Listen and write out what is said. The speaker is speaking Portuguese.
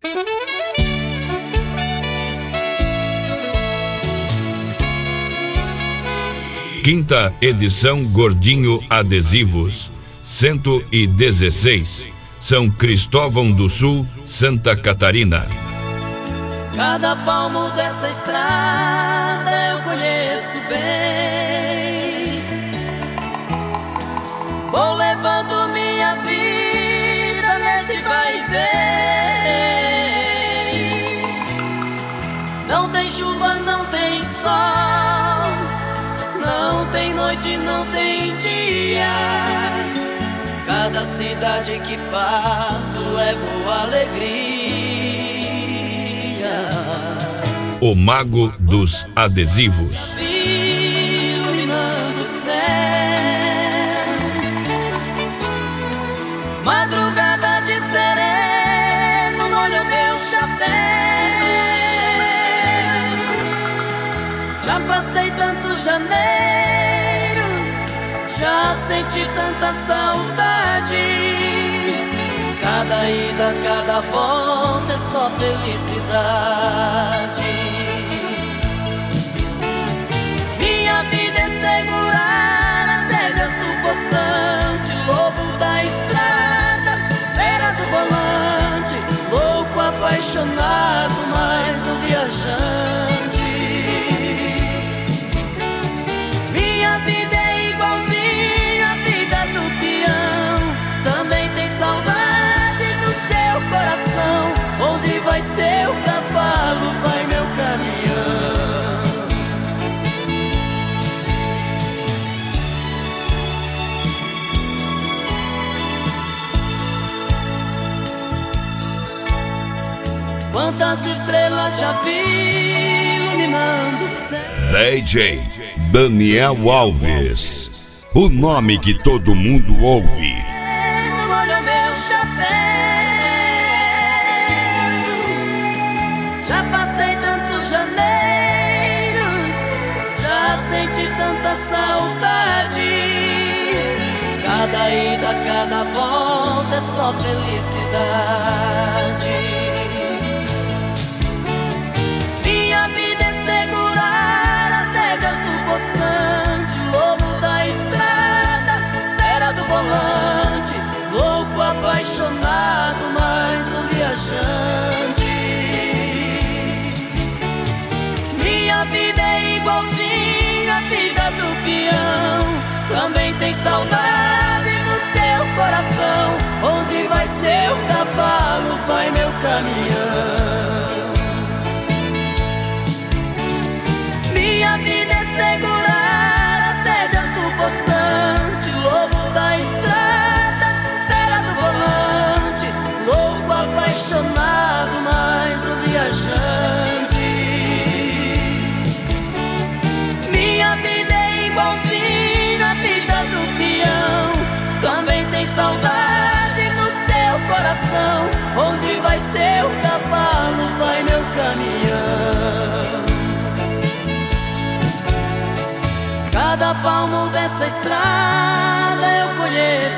Quinta edição Gordinho Adesivos, 116, São Cristóvão do Sul, Santa Catarina. Cada palmo dessa estrada eu conheço bem. Vou levando minha vida nesse vai e vem. Não tem chuva, não tem sol, não tem noite, não tem dia. Cada cidade que passo levo alegria. O Mago dos Adesivos. Iluminando o céu, madrugada de sereno, molho meu chapéu. Já passei tantos janeiros, já senti tanta saudade. Cada ida, cada volta é só felicidade. Minha vida é segurar as rédeas do poçante, lobo da estrada, fera do volante, louco apaixonado, mais do viajante. Minha vida é igualzinha à vida do peão, também tem saudade no seu coração. Onde vai seu cavalo, vai meu caminhão. Quantas estrelas já vi iluminando o céu. DJ Daniel Alves, o nome que todo mundo ouve. Olha meu chapéu, já passei tantos janeiros, já senti tanta saudade. Cada ida, cada volta é só felicidade. Minha vida é segurar as rédeas do poçante, lobo da estrada, fera do volante, louco apaixonado, mais um viajante. Minha vida é igualzinha à vida do peão, também tem saudade no seu coração. Onde vai seu cavalo, vai meu caminhão. Minha vida é segurar as rédeas do poçante, lobo da estrada, fera do volante, louco apaixonado, mais um viajante. Minha vida é igualzinha à vida do peão, também tem saudade no seu coração. Onde vai seu cavalo, vai meu caminhão. Cada palmo dessa estrada eu conheço